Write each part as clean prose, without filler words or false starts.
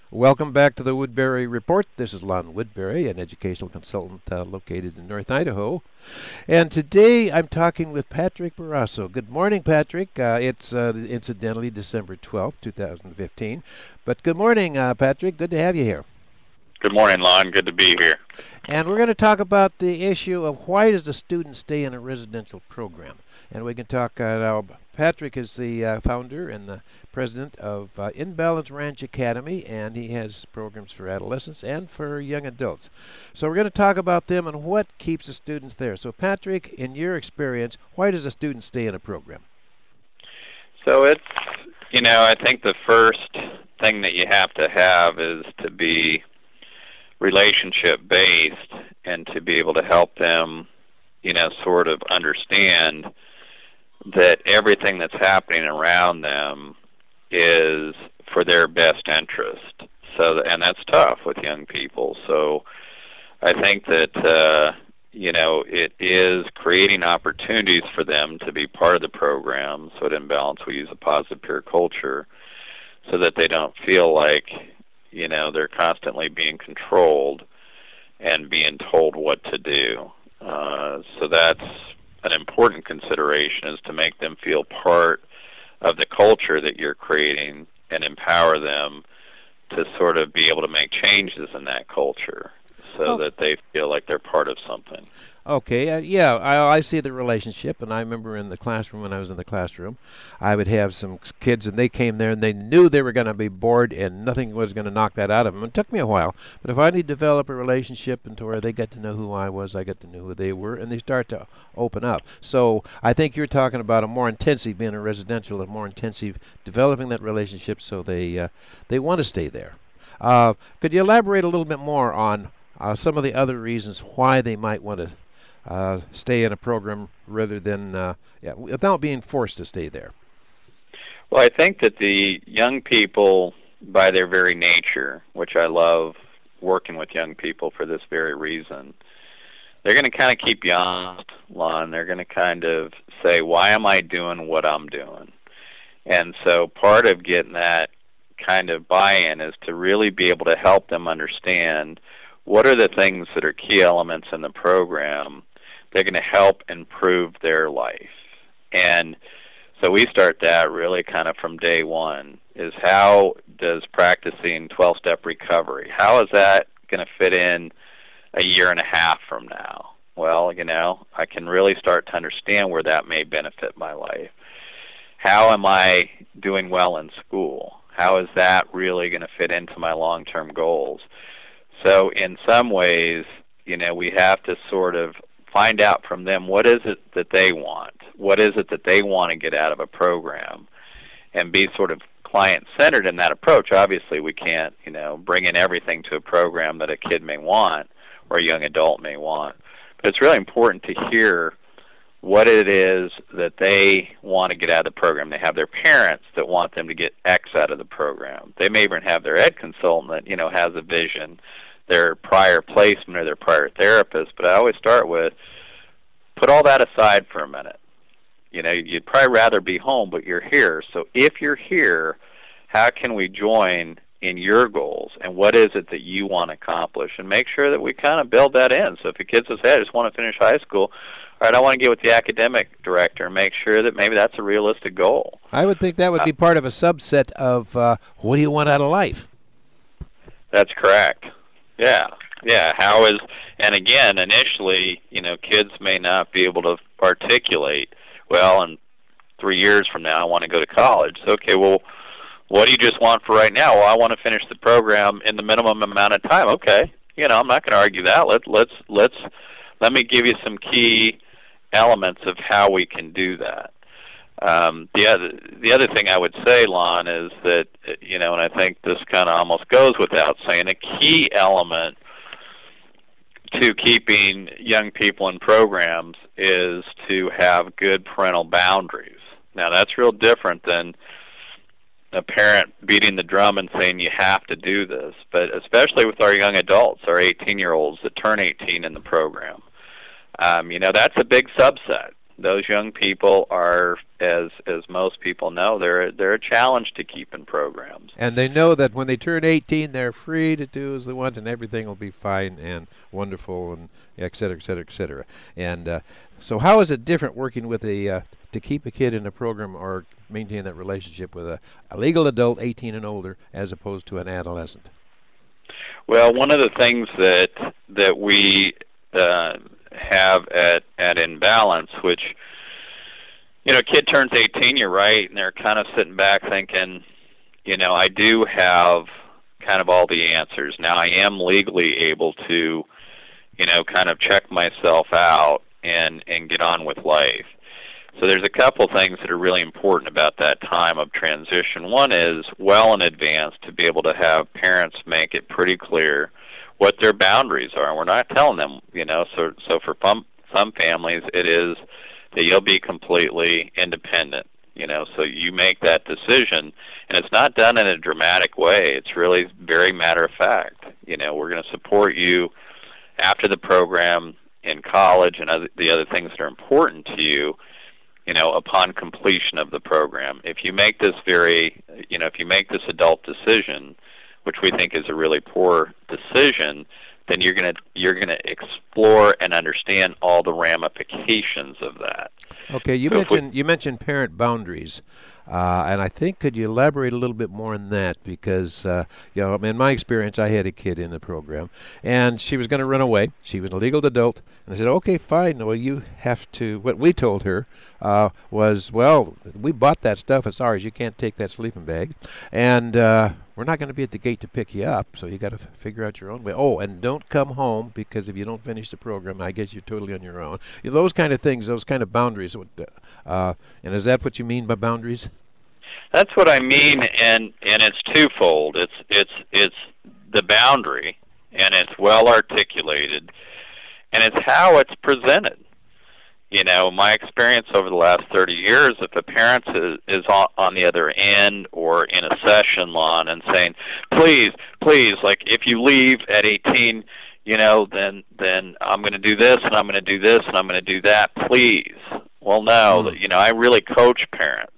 Welcome back to the Woodbury Report. This is Lon Woodbury, an educational consultant located in North Idaho. And today I'm talking with Patrick Barrasso. Good morning, Patrick. It's incidentally December 12th, 2015. But good morning, Patrick. Good to have you here. Good morning, Lon. Good to be here. And we're going to talk about the issue of why does a student stay in a residential program. And we can talk now. Patrick is the founder and the president of In Balance Ranch Academy, and he has programs for adolescents and for young adults. So we're going to talk about them and what keeps the students there. So Patrick, in your experience, why does a student stay in a program? So I think the first thing that you have to have is to be relationship-based and to be able to help them, sort of understand that everything that's happening around them is for their best interest. And that's tough with young people. So I think that, it is creating opportunities for them to be part of the program. So at In Balance, we use a positive peer culture so that they don't feel like, they're constantly being controlled and being told what to do. So that's an important consideration, is to make them feel part of the culture that you're creating and empower them to sort of be able to make changes in that culture so that they feel like they're part of something. Okay, I see the relationship, and I remember in the classroom, when I was in the classroom, I would have some kids, and they came there, and they knew they were going to be bored, and nothing was going to knock that out of them. It took me a while, but if I need to develop a relationship into where they get to know who I was, I get to know who they were, and they start to open up. So I think you're talking about a more intensive, being a residential, a more intensive developing that relationship so they want to stay there. Could you elaborate a little bit more on some of the other reasons why they might want to stay in a program rather than without being forced to stay there? Well, I think that the young people, by their very nature, which I love working with young people for this very reason, they're going to kind of keep you honest, Lon. They're going to kind of say, why am I doing what I'm doing? And so part of getting that kind of buy-in is to really be able to help them understand what are the things that are key elements in the program that are going to help improve their life. And so we start that really kind of from day one, is how does practicing 12-step recovery, how is that going to fit in a year and a half from now? Well, I can really start to understand where that may benefit my life. How am I doing well in school? How is that really going to fit into my long-term goals? So in some ways, we have to sort of find out from them what is it that they want, what is it that they want to get out of a program, and be sort of client-centered in that approach. Obviously, we can't, bring in everything to a program that a kid may want or a young adult may want. But it's really important to hear what it is that they want to get out of the program. They have their parents that want them to get X out of the program. They may even have their ed consultant that, has a vision, their prior placement or their prior therapist. But I always start with, put all that aside for a minute. You'd probably rather be home, but you're here. So if you're here, how can we join in your goals, and what is it that you want to accomplish? And make sure that we kind of build that in. So if a kid says, hey, I just want to finish high school, all right, I want to get with the academic director and make sure that maybe that's a realistic goal. I would think that would be part of a subset of what do you want out of life? That's correct. Yeah. And again, initially, kids may not be able to articulate, well, in 3 years from now, I want to go to college. So, okay, well, what do you just want for right now? Well, I want to finish the program in the minimum amount of time. Okay, I'm not going to argue that. Let me give you some key elements of how we can do that. The other thing I would say, Lon, is that, and I think this kind of almost goes without saying, a key element to keeping young people in programs is to have good parental boundaries. Now, that's real different than a parent beating the drum and saying you have to do this, but especially with our young adults, our 18-year-olds that turn 18 in the program. That's a big subset. those young people are, as most people know, they're a challenge to keep in programs. And they know that when they turn 18, they're free to do as they want, and everything will be fine and wonderful, and et cetera, et cetera, et cetera. And so how is it different working with to keep a kid in a program or maintain that relationship with a legal adult 18 and older as opposed to an adolescent? Well, one of the things that we have at Imbalance, which, you know, a kid turns 18, you're right, and they're kind of sitting back thinking, you know, I do have kind of all the answers. Now I am legally able to, you know, kind of check myself out and get on with life. So there's a couple things that are really important about that time of transition. One is well in advance to be able to have parents make it pretty clear what their boundaries are. And we're not telling them, you know, so for some families it is that you'll be completely independent, you know, so you make that decision. And it's not done in a dramatic way. It's really very matter of fact. You know, we're going to support you after the program in college and the other things that are important to you, you know, upon completion of the program. If you make this if you make this adult decision, which we think is a really poor decision, then you're gonna explore and understand all the ramifications of that. Okay, you mentioned parent boundaries, and I think could you elaborate a little bit more on that? Because you know, in my experience, I had a kid in the program, and she was going to run away. She was a legal adult, and I said, "Okay, fine. Well, you have to." What we told her was, "Well, we bought that stuff. It's ours. You can't take that sleeping bag, and we're not going to be at the gate to pick you up. So you got to figure out your own way. Oh, and don't come home because if you don't finish the program, I guess you're totally on your own." You know, those kind of things, those kind of boundaries. And is that what you mean by boundaries? That's what I mean, and it's twofold. It's the boundary, and it's well articulated, and it's how it's presented. You know, my experience over the last 30 years, if a parent is on the other end or in a session lawn and saying, please, like if you leave at 18, you know, then I'm going to do this and I'm going to do this and I'm going to do that, please. Well, no, you know, I really coach parents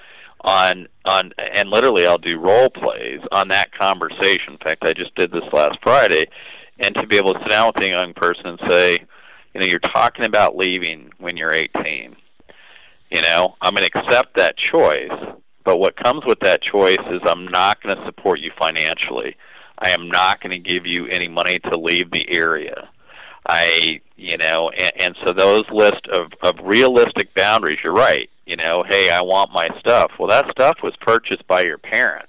on and literally I'll do role plays on that conversation. In fact, I just did this last Friday, and to be able to sit down with a young person and say, you know, you're talking about leaving when you're 18. You know, I'm going to accept that choice, but what comes with that choice is I'm not going to support you financially. I am not going to give you any money to leave the area. And so those list of realistic boundaries, you're right. You know, hey, I want my stuff. Well, that stuff was purchased by your parents.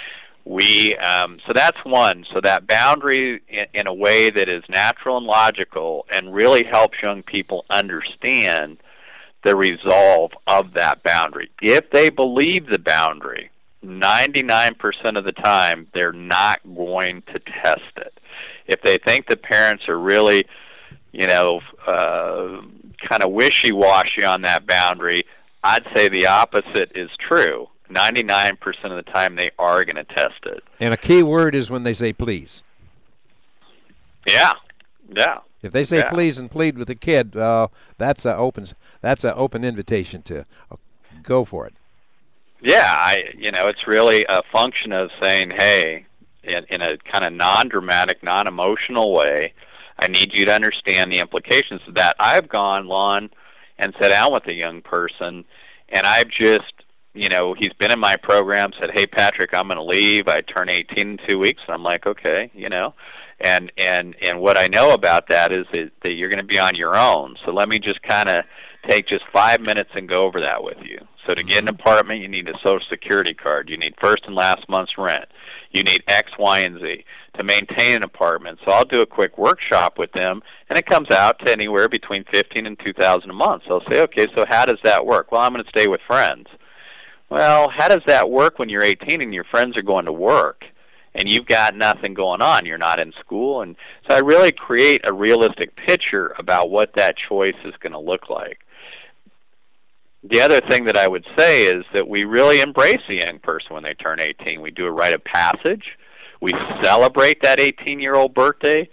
So that's one. So that boundary in a way that is natural and logical and really helps young people understand the resolve of that boundary. If they believe the boundary, 99% of the time, they're not going to test it. If they think the parents are really, you know, kind of wishy-washy on that boundary, I'd say the opposite is true. 99% of the time they are going to test it. And a key word is when they say please. Yeah. If they say please and plead with the kid, that's an open invitation to go for it. Yeah, it's really a function of saying, hey, in a kind of non-dramatic, non-emotional way, I need you to understand the implications of that. I've gone, Lon, and sat down with a young person, and I've just, you know, he's been in my program, said, hey, Patrick, I'm going to leave. I turn 18 in 2 weeks. And I'm like, okay, you know. And what I know about that is that you're going to be on your own. So let me just kind of take just 5 minutes and go over that with you. So to get an apartment, you need a Social Security card. You need first and last month's rent. You need X, Y, and Z to maintain an apartment. So I'll do a quick workshop with them, and it comes out to anywhere between $1,500 and $2,000 a month. So I'll say, okay, so how does that work? Well, I'm going to stay with friends. Well, how does that work when you're 18 and your friends are going to work and you've got nothing going on? You're not in school. And so I really create a realistic picture about what that choice is going to look like. The other thing that I would say is that we really embrace a young person when they turn 18. We do a rite of passage. We celebrate that 18-year-old birthday.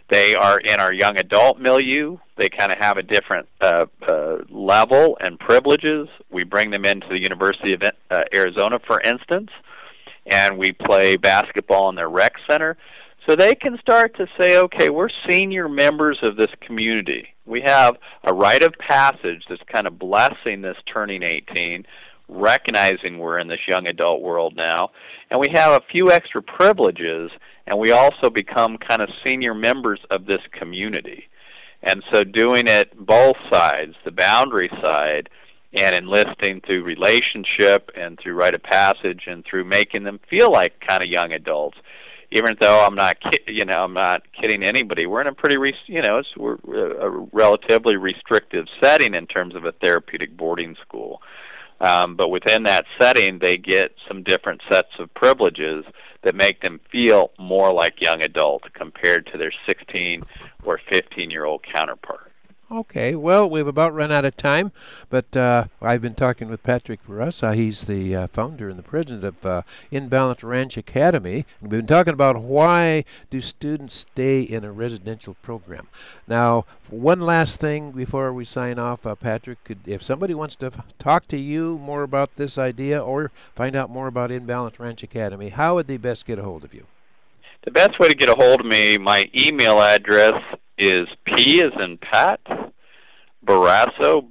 They are in our young adult milieu. They kind of have a different level and privileges. We bring them into the University of Arizona, for instance, and we play basketball in their rec center. So they can start to say, okay, we're senior members of this community. We have a rite of passage that's kind of blessing this turning 18, recognizing we're in this young adult world now, and we have a few extra privileges, and we also become kind of senior members of this community. And so doing it both sides, the boundary side, and enlisting through relationship and through rite of passage and through making them feel like kind of young adults. Even though I'm not kidding anybody, we're in a pretty, we're a relatively restrictive setting in terms of a therapeutic boarding school. But within that setting, they get some different sets of privileges that make them feel more like young adults compared to their 16 or 15-year-old counterpart. Okay, well, we've about run out of time, but I've been talking with Patrick Bourassa. He's the founder and the president of In Balance Ranch Academy. We've been talking about why do students stay in a residential program. Now, one last thing before we sign off, Patrick, if somebody wants to talk to you more about this idea or find out more about In Balance Ranch Academy, how would they best get a hold of you? The best way to get a hold of me, my email address is P as in Pat, Bourrasso,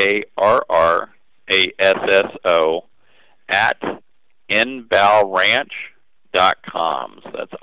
BARRASSO, at inbalranch.com. So that's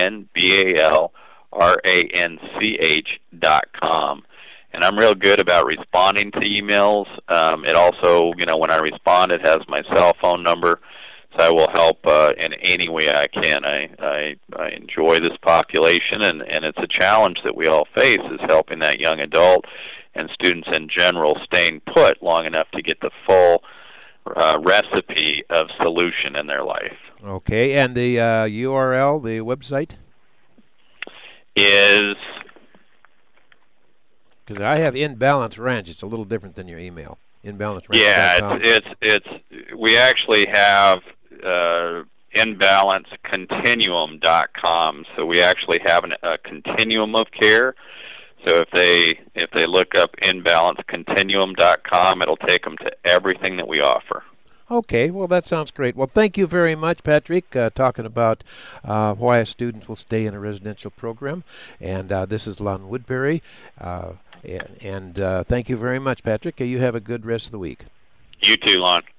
INBALRANCH.com. And I'm real good about responding to emails. It also, when I respond, it has my cell phone number. So I will help in any way I can. I enjoy this population, and it's a challenge that we all face, is helping that young adult and students in general staying put long enough to get the full recipe of solution in their life. Okay, and the URL, the website? Is... Because I have In Balance Ranch. It's a little different than your email. InBalanceRanch.com. Yeah, it's we actually have InBalanceContinuum.com. So we actually have a continuum of care. So if they look up InBalanceContinuum.com, it'll take them to everything that we offer. Okay, well, that sounds great. Well, thank you very much, Patrick, talking about why a student will stay in a residential program. And this is Lon Woodbury. And thank you very much, Patrick. You have a good rest of the week. You too, Lon.